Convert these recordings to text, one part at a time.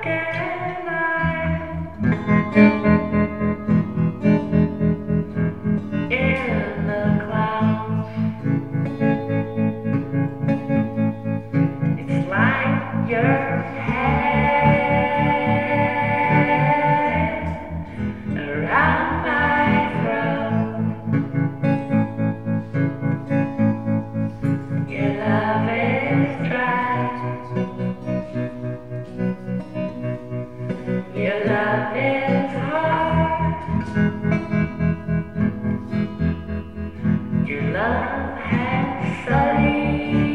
can I in the clouds? It's like your head around my throat. Your love is dry. Your love is hard. Your love has sullied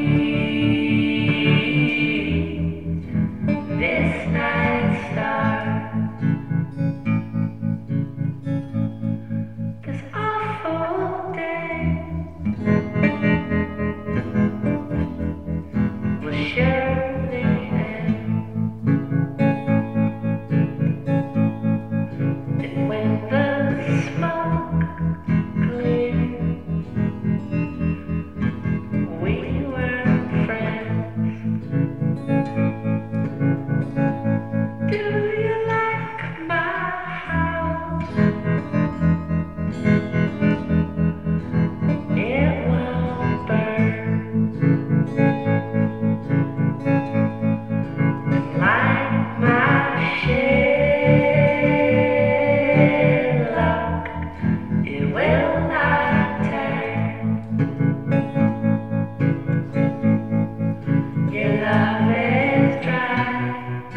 this night star. This awful day will surely end. And when the smoke clears, we were friends. Do you like my house? It won't burn. And like my Sherlock, it will not turn. Your love is dry.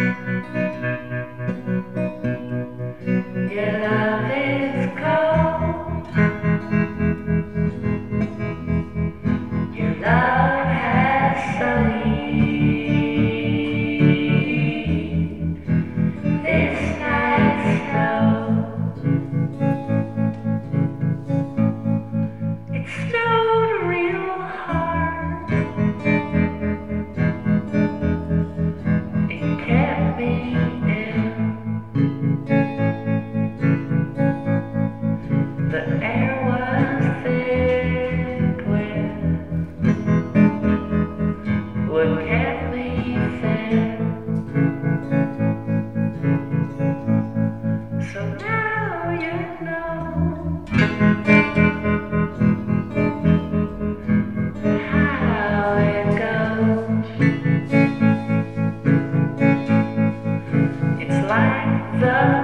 Your love is cold. Your love has sullied this night's snow. It snowed real hard. It kept me in. The air was thick with what kept me thin. So now you know how it goes. It's like the